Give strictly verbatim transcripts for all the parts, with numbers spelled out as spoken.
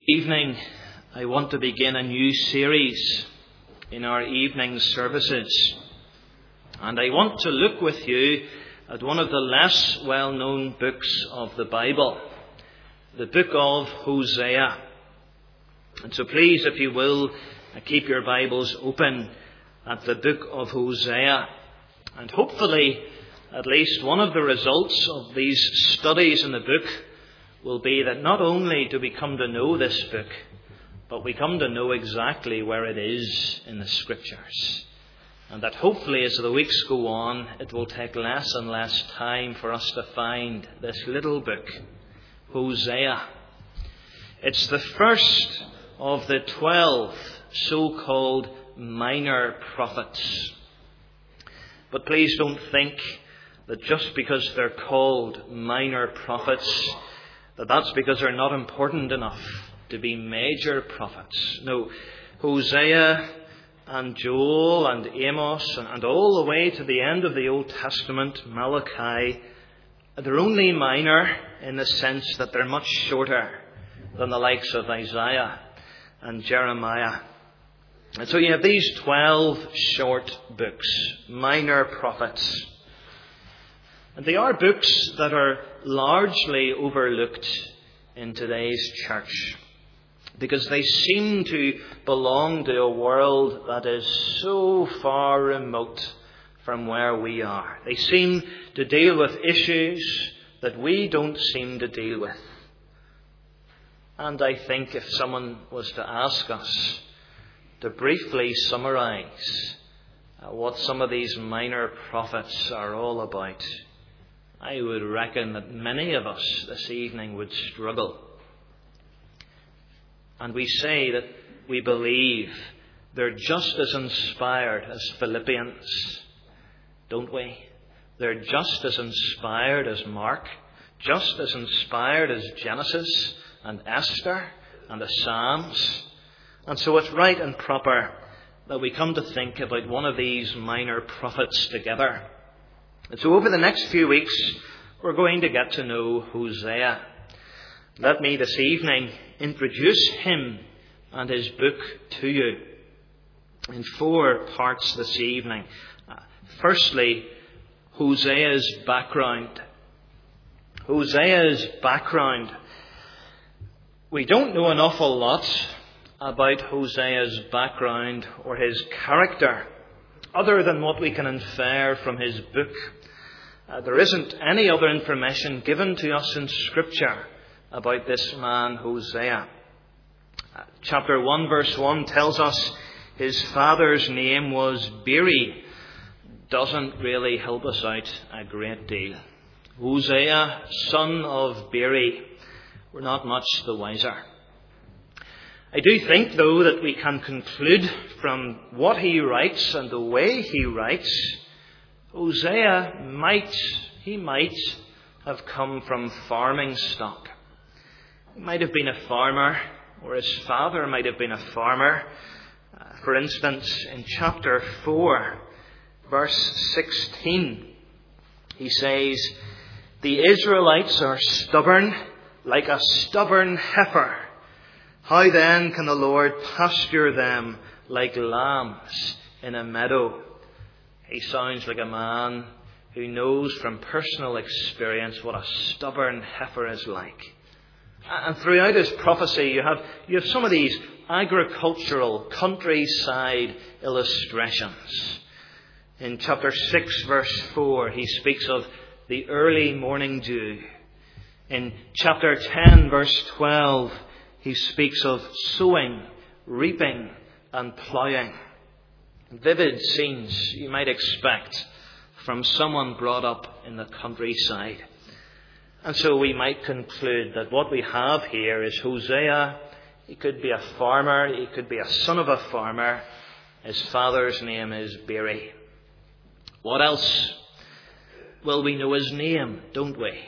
Evening, I want to begin a new series in our evening services, and I want to look with you at one of the less well-known books of the Bible, the book of Hosea. And so please, if you will, keep your Bibles open at the book of Hosea, and hopefully at least one of the results of these studies in the book will be that not only do we come to know this book, but we come to know exactly where it is in the Scriptures. And that hopefully as the weeks go on, it will take less and less time for us to find this little book, Hosea. It's the first of the twelve so-called minor prophets. But please don't think that just because they're called minor prophets, that that's because they're not important enough to be major prophets. No, Hosea and Joel and Amos and, and all the way to the end of the Old Testament, Malachi, they're only minor in the sense that they're much shorter than the likes of Isaiah and Jeremiah. And so you have these twelve short books, minor prophets. And they are books that are largely overlooked in today's church because they seem to belong to a world that is so far remote from where we are. They seem to deal with issues that we don't seem to deal with. And I think if someone was to ask us to briefly summarize what some of these minor prophets are all about, I would reckon that many of us this evening would struggle. And we say that we believe they're just as inspired as Philippians, don't we? They're just as inspired as Mark, just as inspired as Genesis and Esther and the Psalms. And so it's right and proper that we come to think about one of these minor prophets together. And so over the next few weeks, we're going to get to know Hosea. Let me this evening introduce him and his book to you in four parts this evening. Firstly, Hosea's background. Hosea's background. We don't know an awful lot about Hosea's background or his character, other than what we can infer from his book. Uh, there isn't any other information given to us in Scripture about this man, Hosea. Uh, chapter one, verse one tells us his father's name was Beeri. Doesn't really help us out a great deal. Hosea, son of Beeri. We're not much the wiser. I do think, though, that we can conclude from what he writes and the way he writes, Hosea might, he might have come from farming stock. He might have been a farmer, or his father might have been a farmer. Uh, for instance, in chapter four, verse sixteen, he says, "The Israelites are stubborn like a stubborn heifer. How then can the Lord pasture them like lambs in a meadow?" He sounds like a man who knows from personal experience what a stubborn heifer is like. And throughout his prophecy, you have, you have some of these agricultural countryside illustrations. In chapter six, verse four, he speaks of the early morning dew. In chapter ten, verse twelve, he speaks of sowing, reaping, and ploughing. Vivid scenes you might expect from someone brought up in the countryside. And so we might conclude that what we have here is Hosea. He could be a farmer. He could be a son of a farmer. His father's name is Beeri. What else? Well, we know his name, don't we?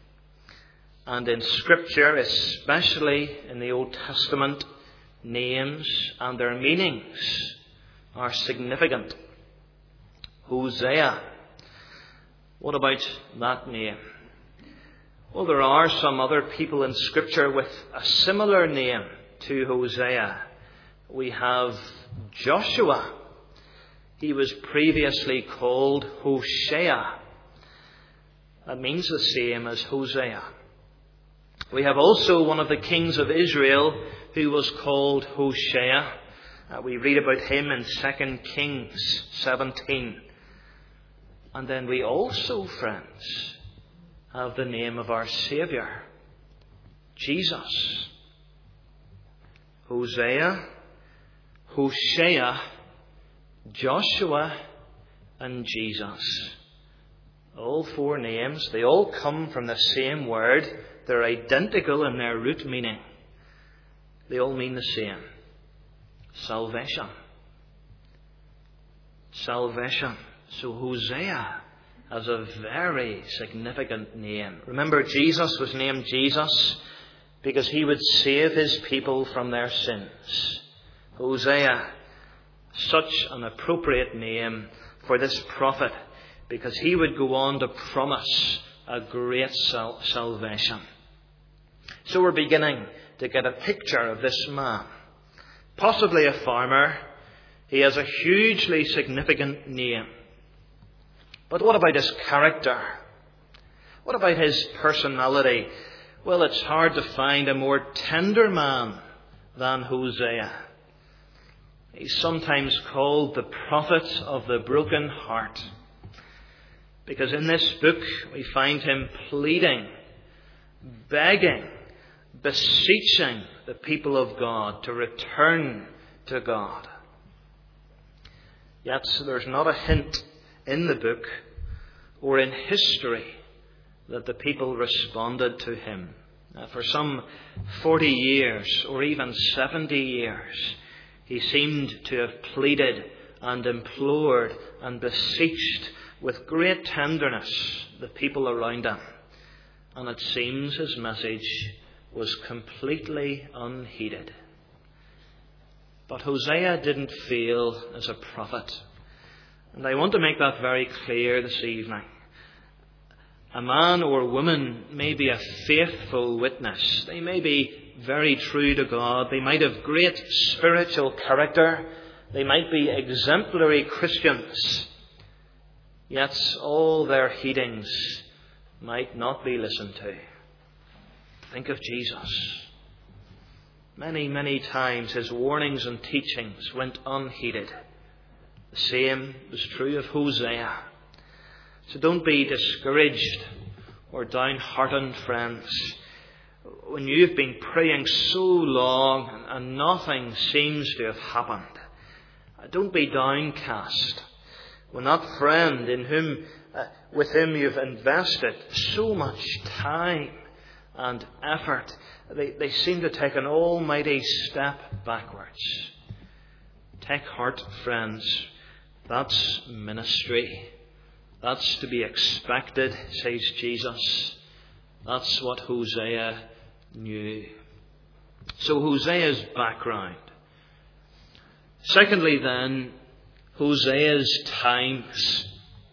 And in Scripture, especially in the Old Testament, names and their meanings are significant. Hosea. What about that name? Well, there are some other people in Scripture with a similar name to Hosea, we have Joshua. He was previously called Hoshea. That means the same as Hosea. We have also one of the kings of Israel who was called Hoshea. Uh, we read about him in Second Kings seventeen. And then we also, friends, have the name of our Saviour, Jesus. Hosea, Hoshea, Joshua, and Jesus. All four names, they all come from the same word. They're identical in their root meaning. They all mean the same. Salvation. Salvation. So Hosea has a very significant name. Remember, Jesus was named Jesus because he would save his people from their sins. Hosea, such an appropriate name for this prophet, because he would go on to promise a great sal- salvation. So we're beginning to get a picture of this man. Possibly a farmer. He has a hugely significant name. But what about his character? What about his personality? Well, it's hard to find a more tender man than Hosea. He's sometimes called the prophet of the broken heart, because in this book we find him pleading, begging, beseeching the people of God to return to God. Yet there's not a hint in the book or in history that the people responded to him. Uh, for some forty years or even seventy years, he seemed to have pleaded and implored and beseeched with great tenderness the people around him. And it seems his message was completely unheeded. But Hosea didn't fail as a prophet. And I want to make that very clear this evening. A man or woman may be a faithful witness. They may be very true to God. They might have great spiritual character. They might be exemplary Christians. Yet all their heedings might not be listened to. Think of Jesus. Many, many times his warnings and teachings went unheeded. The same was true of Hosea. So don't be discouraged or downhearted, friends, when you've been praying so long and nothing seems to have happened. Don't be downcast when that friend in whom, uh, with whom you've invested so much time and effort, they, they seem to take an almighty step backwards. Take heart, friends. That's ministry. That's to be expected, says Jesus. That's what Hosea knew. So Hosea's background. Secondly then, Hosea's times.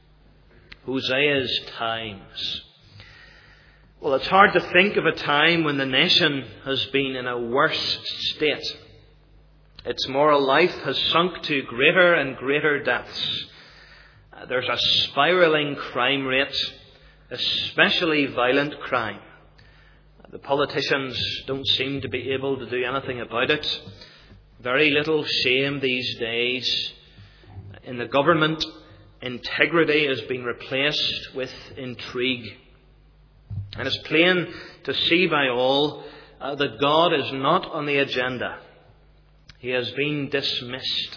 Hosea's times. Well, it's hard to think of a time when the nation has been in a worse state. Its moral life has sunk to greater and greater depths. Uh, there's a spiralling crime rate, especially violent crime. Uh, the politicians don't seem to be able to do anything about it. Very little shame these days. In the government, integrity has been replaced with intrigue. And it's plain to see by all uh, that God is not on the agenda. He has been dismissed.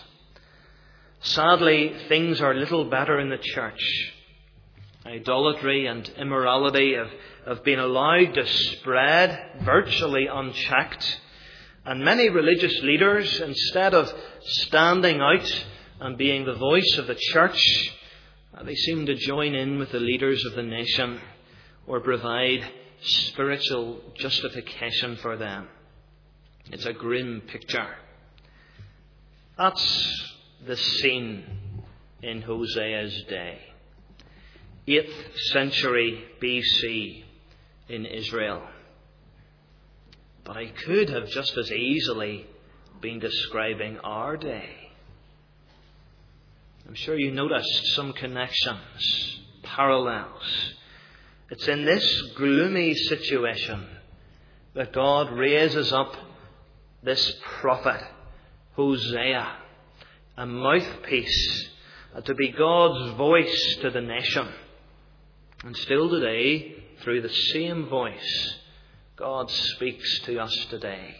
Sadly, things are little better in the church. Idolatry and immorality have, have been allowed to spread virtually unchecked. And many religious leaders, instead of standing out and being the voice of the church, uh, they seem to join in with the leaders of the nation or provide spiritual justification for them. It's a grim picture. That's the scene in Hosea's day. eighth century B C in Israel. But he could have just as easily been describing our day. I'm sure you noticed some connections, parallels. It's in this gloomy situation that God raises up this prophet, Hosea, a mouthpiece, to be God's voice to the nation. And still today, through the same voice, God speaks to us today.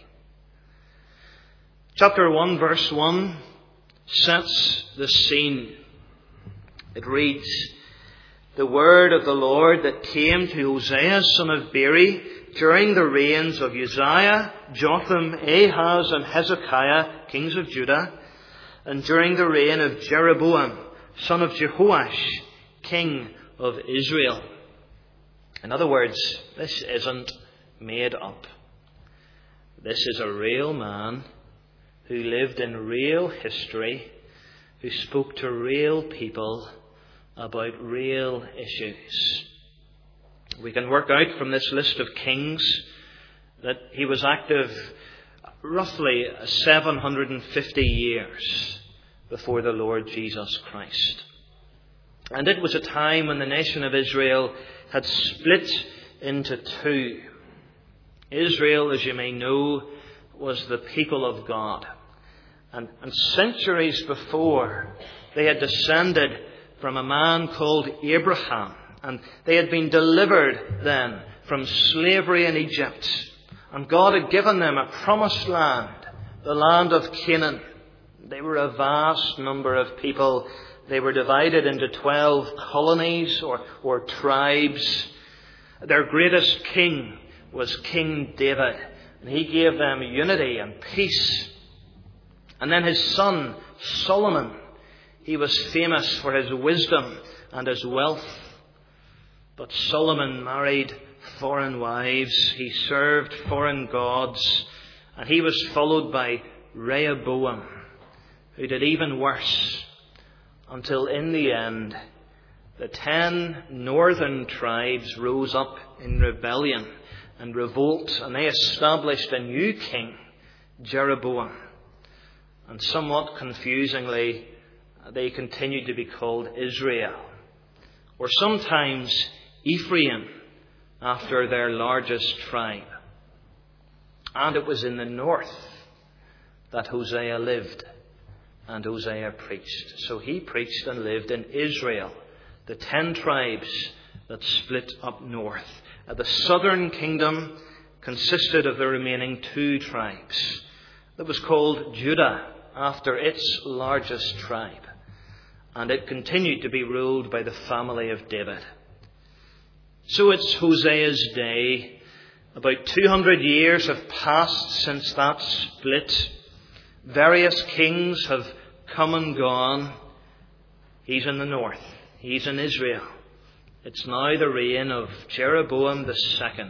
Chapter one, verse one sets the scene. It reads, "The word of the Lord that came to Hosea, son of Beeri, during the reigns of Uzziah, Jotham, Ahaz, and Hezekiah, kings of Judah, and during the reign of Jeroboam, son of Jehoash, king of Israel." In other words, this isn't made up. This is a real man who lived in real history, who spoke to real people about real issues. We can work out from this list of kings that he was active roughly seven hundred fifty years before the Lord Jesus Christ. And it was a time when the nation of Israel had split into two. Israel, as you may know, was the people of God. And, and centuries before, they had descended from a man called Abraham. And they had been delivered then from slavery in Egypt. And God had given them a promised land, the land of Canaan. They were a vast number of people. They were divided into twelve colonies or, or tribes. Their greatest king was King David. And he gave them unity and peace. And then his son, Solomon, he was famous for his wisdom and his wealth. But Solomon married foreign wives. He served foreign gods. And he was followed by Rehoboam, who did even worse. Until in the end, the ten northern tribes rose up in rebellion and revolt, and they established a new king, Jeroboam. And somewhat confusingly, they continued to be called Israel, or sometimes Ephraim, after their largest tribe. And it was in the north that Hosea lived and Hosea preached. So he preached and lived in Israel, the ten tribes that split up north. The southern kingdom consisted of the remaining two tribes. That was called Judah, after its largest tribe. And it continued to be ruled by the family of David. So it's Hosea's day. About two hundred years have passed since that split. Various kings have come and gone. He's in the north. He's in Israel. It's now the reign of Jeroboam the second.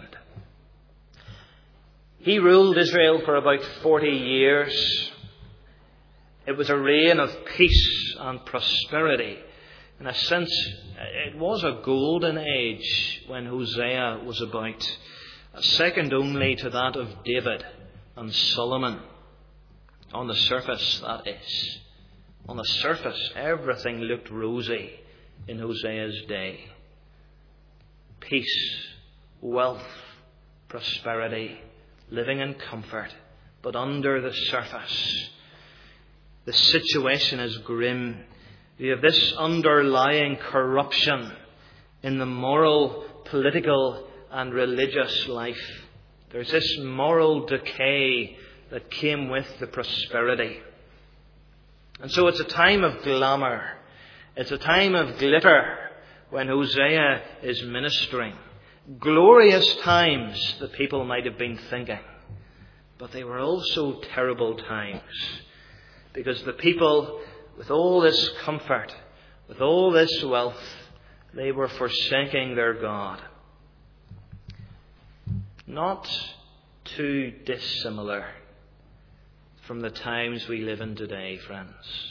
He ruled Israel for about forty years. It was a reign of peace and prosperity. In a sense, it was a golden age when Hosea was about, second only to that of David and Solomon. On the surface, that is. On the surface, everything looked rosy in Hosea's day. Peace, wealth, prosperity, living in comfort. But under the surface, the situation is grim. You have this underlying corruption in the moral, political, and religious life. There's this moral decay that came with the prosperity. And so it's a time of glamour. It's a time of glitter when Hosea is ministering. Glorious times, the people might have been thinking. But they were also terrible times. Because the people, with all this comfort, with all this wealth, they were forsaking their God. Not too dissimilar from the times we live in today, friends.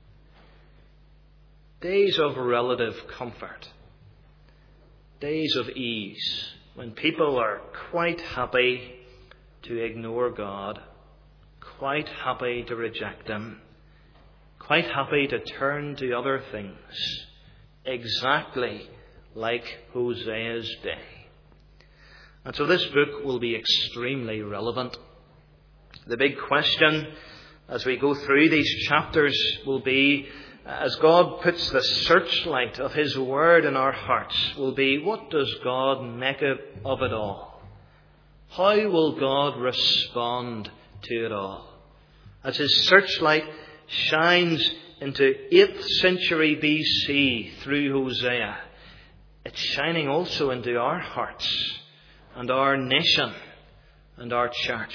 Days of relative comfort. Days of ease, when people are quite happy to ignore God, quite happy to reject Him, quite happy to turn to other things, exactly like Hosea's day. And so this book will be extremely relevant. The big question as we go through these chapters will be, as God puts the searchlight of His Word in our hearts, will be, what does God make of it all? How will God respond to it all? As His searchlight shines into eighth century B C through Hosea, it's shining also into our hearts and our nation and our church.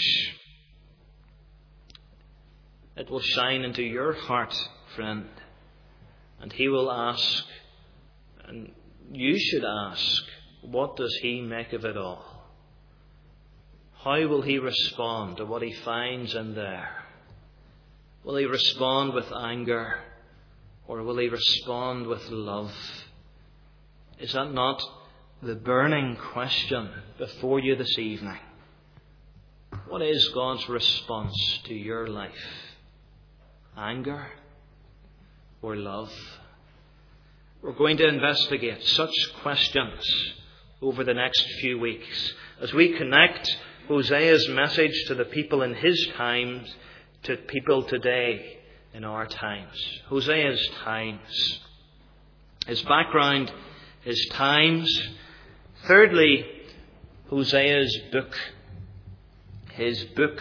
It will shine into your heart, friend. And He will ask, and you should ask, what does He make of it all? How will He respond to what He finds in there? Will He respond with anger, or will He respond with love? Is that not the burning question before you this evening? What is God's response to your life? Anger or love? We're going to investigate such questions over the next few weeks as we connect Hosea's message to the people in his times to people today in our times. Hosea's times. His background, his times. Thirdly, Hosea's book. His book.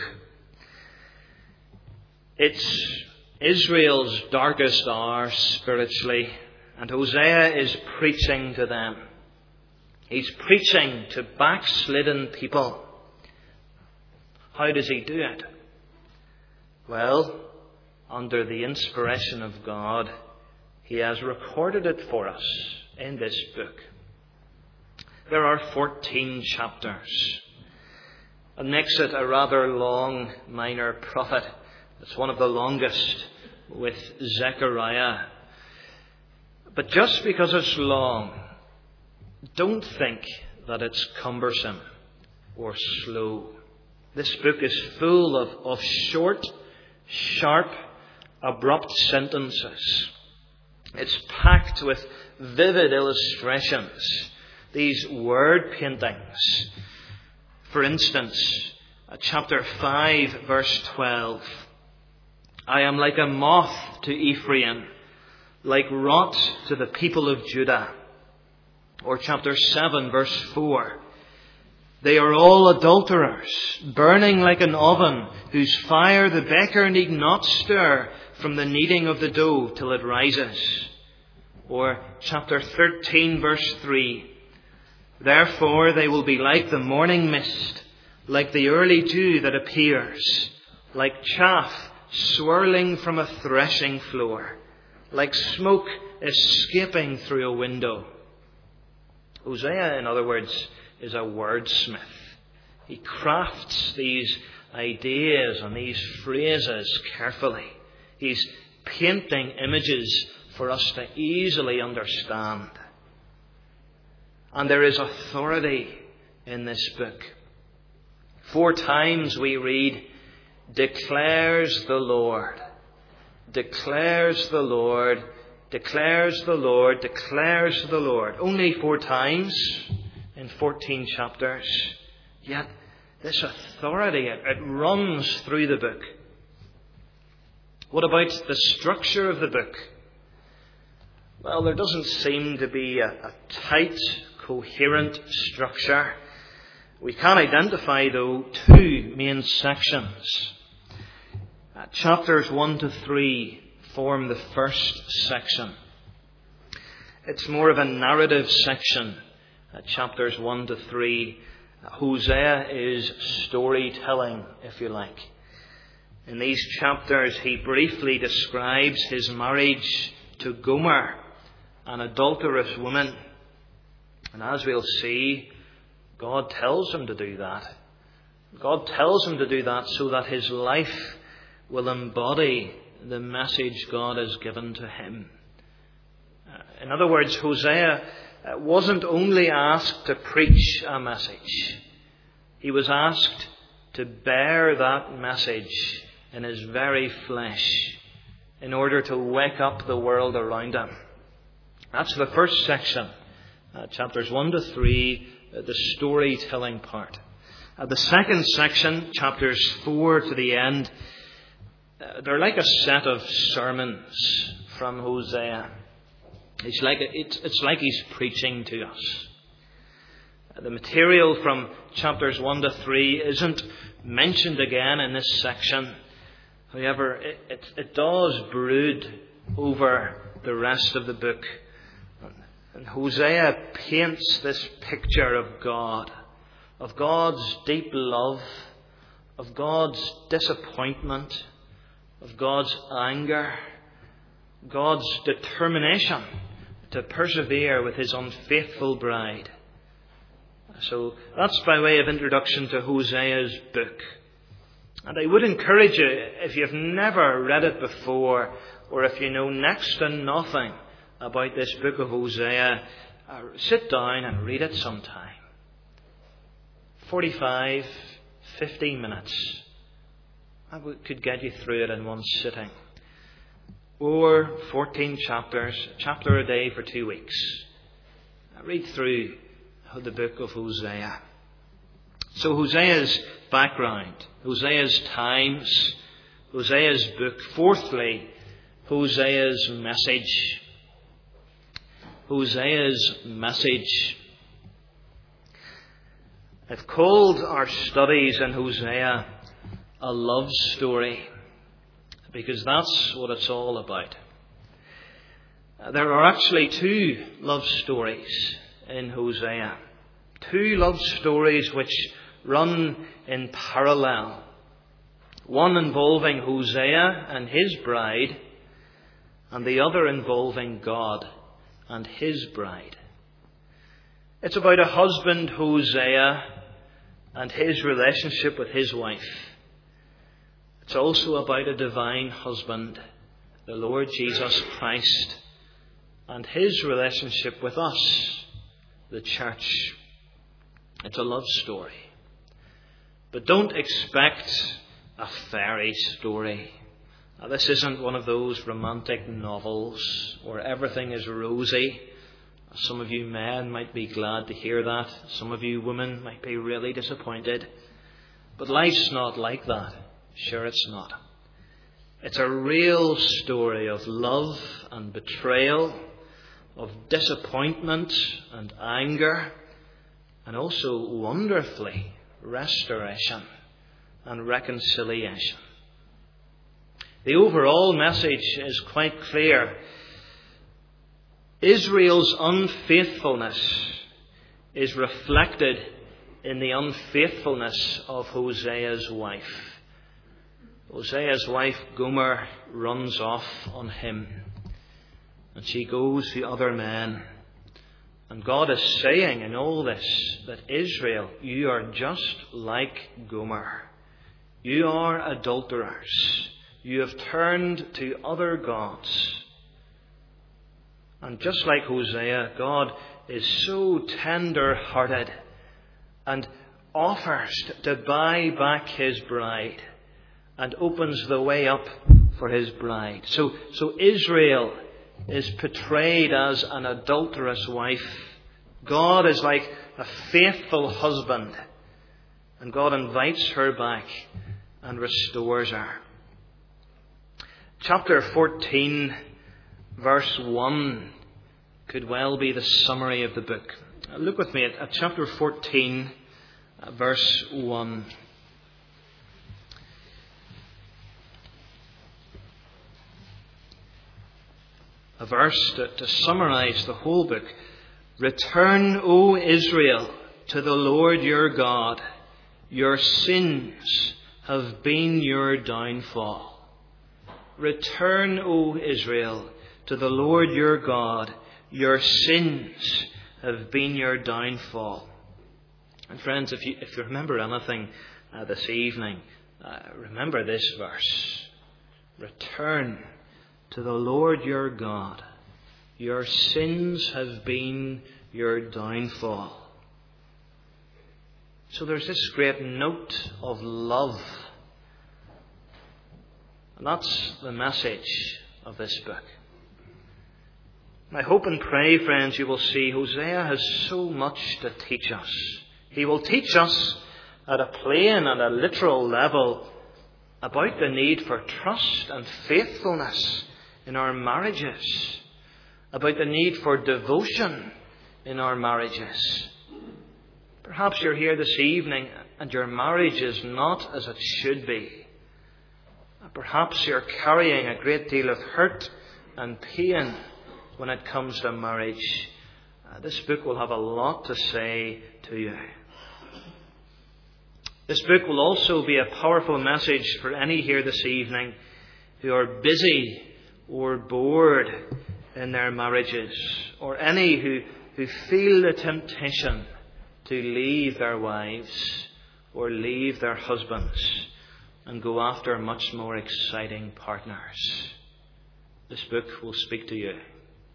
It's Israel's darkest hour spiritually, and Hosea is preaching to them. He's preaching to backslidden people. How does he do it? Well, under the inspiration of God, he has recorded it for us in this book. There are fourteen chapters. It makes it a rather long minor prophet. It's one of the longest, with Zechariah. But just because it's long, don't think that it's cumbersome or slow. This book is full of, of short, sharp, abrupt sentences. It's packed with vivid illustrations, these word paintings. For instance, chapter five, verse twelve. I am like a moth to Ephraim, like rot to the people of Judah. Or chapter seven, verse four. They are all adulterers, burning like an oven, whose fire the baker need not stir from the kneading of the dough till it rises. Or chapter thirteen, verse three. Therefore they will be like the morning mist, like the early dew that appears, like chaff swirling from a threshing floor, like smoke escaping through a window. Hosea, in other words, is a wordsmith. He crafts these ideas and these phrases carefully. He's painting images for us to easily understand. And there is authority in this book. Four times we read, declares the Lord, declares the Lord, declares the Lord, declares the Lord. Only four times in fourteen chapters. Yet this authority, it, it runs through the book. What about the structure of the book? Well, there doesn't seem to be a, a tight, coherent structure. We can identify, though, two main sections. Uh, chapters one to three form the first section. It's more of a narrative section. Uh, chapters one to three. Uh, Hosea is storytelling, if you like. In these chapters, he briefly describes his marriage to Gomer, an adulterous woman. And as we'll see, God tells him to do that. God tells him to do that so that his life will embody the message God has given to him. In other words, Hosea wasn't only asked to preach a message. He was asked to bear that message in his very flesh in order to wake up the world around him. That's the first section, uh, chapters one to three, uh, the storytelling part. Uh, the second section, chapters four to the end, uh, they're like a set of sermons from Hosea. It's like, it's, it's like he's preaching to us. Uh, the material from chapters one to three isn't mentioned again in this section. However, it, it, it does brood over the rest of the book. And Hosea paints this picture of God, of God's deep love, of God's disappointment, of God's anger, God's determination to persevere with his unfaithful bride. So that's by way of introduction to Hosea's book. And I would encourage you, if you've never read it before, or if you know next to nothing about this book of Hosea, uh, sit down and read it sometime. forty-five, fifteen minutes. I could get you through it in one sitting. Or fourteen chapters, a chapter a day for two weeks. Read through the book of Hosea. So Hosea's background, Hosea's times, Hosea's book. Fourthly, Hosea's message. Hosea's message. I've called our studies in Hosea a love story, because that's what it's all about. There are actually two love stories in Hosea. Two love stories which run in parallel. One involving Hosea and his bride, and the other involving God and his bride. It's about a husband, Hosea, and his relationship with his wife. It's also about a divine husband, the Lord Jesus Christ, and his relationship with us, the church. It's a love story. But don't expect a fairy story. Now, this isn't one of those romantic novels where everything is rosy. Some of you men might be glad to hear that. Some of you women might be really disappointed. But life's not like that. Sure, it's not. It's a real story of love and betrayal, of disappointment and anger, and also, wonderfully, restoration and reconciliation. The overall message is quite clear. Israel's unfaithfulness is reflected in the unfaithfulness of Hosea's wife. Hosea's wife, Gomer, runs off on him, and she goes to other men. And God is saying in all this that Israel, you are just like Gomer. You are adulterers. You have turned to other gods. And just like Hosea, God is so tender-hearted and offers to buy back his bride and opens the way up for his bride. So, so Israel is portrayed as an adulterous wife. God is like a faithful husband, and God invites her back and restores her. Chapter fourteen, verse one, could well be the summary of the book. Look with me at, at chapter fourteen, verse one. A verse to, to summarize the whole book. Return, O Israel, to the Lord your God. Your sins have been your downfall. Return, O Israel, to the Lord your God. Your sins have been your downfall. And friends, if you, if you remember anything uh, this evening, uh, remember this verse. Return to the Lord your God. Your sins have been your downfall. So there's this great note of love. And that's the message of this book. I hope and pray, friends, you will see Hosea has so much to teach us. He will teach us at a plain and a literal level about the need for trust and faithfulness in our marriages, about the need for devotion in our marriages. Perhaps you're here this evening and your marriage is not as it should be. Perhaps you're carrying a great deal of hurt and pain when it comes to marriage. Uh, this book will have a lot to say to you. This book will also be a powerful message for any here this evening who are busy or bored in their marriages, or any who, who feel the temptation to leave their wives or leave their husbands and go after much more exciting partners. This book will speak to you.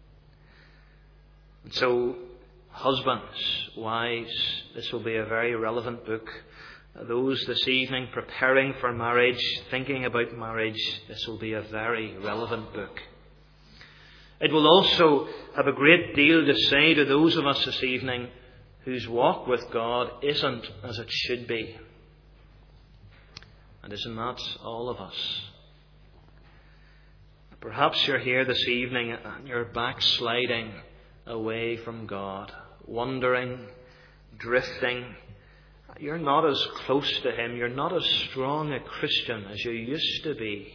And so, husbands, wives, this will be a very relevant book. Those this evening preparing for marriage, thinking about marriage, this will be a very relevant book. It will also have a great deal to say to those of us this evening whose walk with God isn't as it should be. And isn't that all of us? Perhaps you're here this evening and you're backsliding away from God, wandering, drifting. You're not as close to Him. You're not as strong a Christian as you used to be.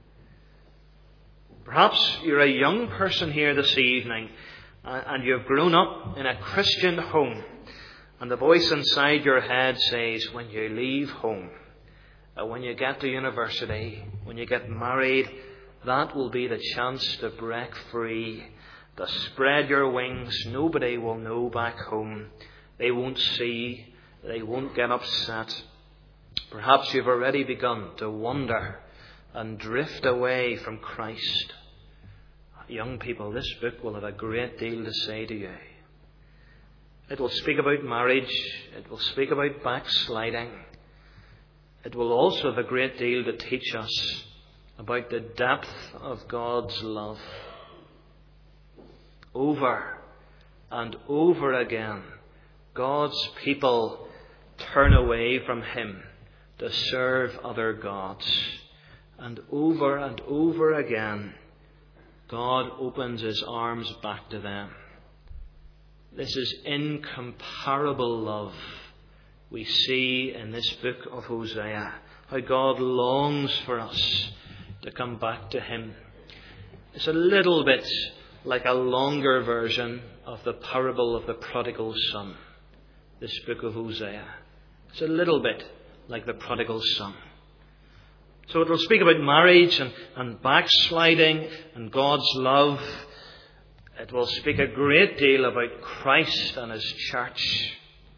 Perhaps you're a young person here this evening and you've grown up in a Christian home, and the voice inside your head says, when you leave home, when you get to university, when you get married, that will be the chance to break free, to spread your wings. Nobody will know back home. They won't see. They won't get upset. Perhaps you've already begun to wander and drift away from Christ. Young people, this book will have a great deal to say to you. It will speak about marriage. It will speak about backsliding. It will also have a great deal to teach us about the depth of God's love. Over and over again, God's people turn away from Him to serve other gods. And over and over again, God opens His arms back to them. This is incomparable love we see in this book of Hosea. How God longs for us to come back to Him. It's a little bit like a longer version of the parable of the prodigal son. This book of Hosea. It's a little bit like the prodigal son. So it will speak about marriage and, and backsliding and God's love. It will speak a great deal about Christ and His church.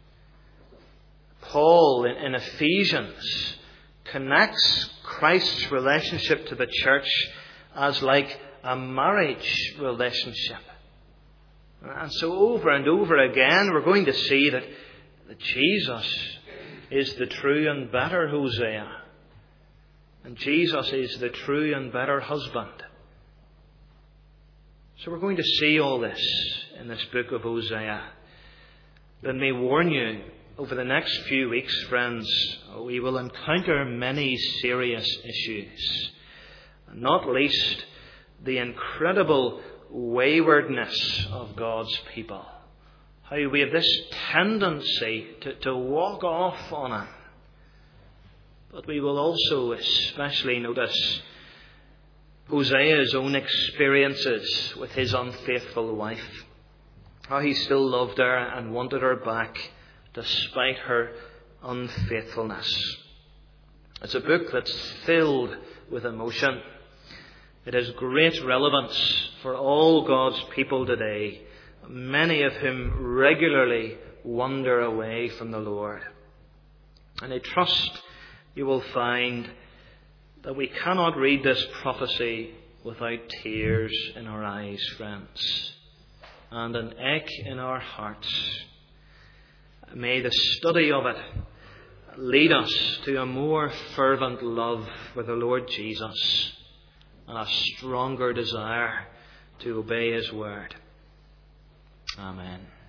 Paul in, in Ephesians connects Christ's relationship to the church as like a marriage relationship. And so over and over again we're going to see that, that Jesus is the true and better Hosea. And Jesus is the true and better husband. So we're going to see all this in this book of Hosea. Let me warn you, over the next few weeks, friends, we will encounter many serious issues. Not least the incredible waywardness of God's people. How we have this tendency to, to walk off on Him. But we will also especially notice Hosea's own experiences with his unfaithful wife. How he still loved her and wanted her back despite her unfaithfulness. It's a book that's filled with emotion. It has great relevance for all God's people today, many of whom regularly wander away from the Lord. And I trust you will find that we cannot read this prophecy without tears in our eyes, friends, and an ache in our hearts. may the study of it lead us to a more fervent love for the Lord Jesus and a stronger desire to obey His word. Amen.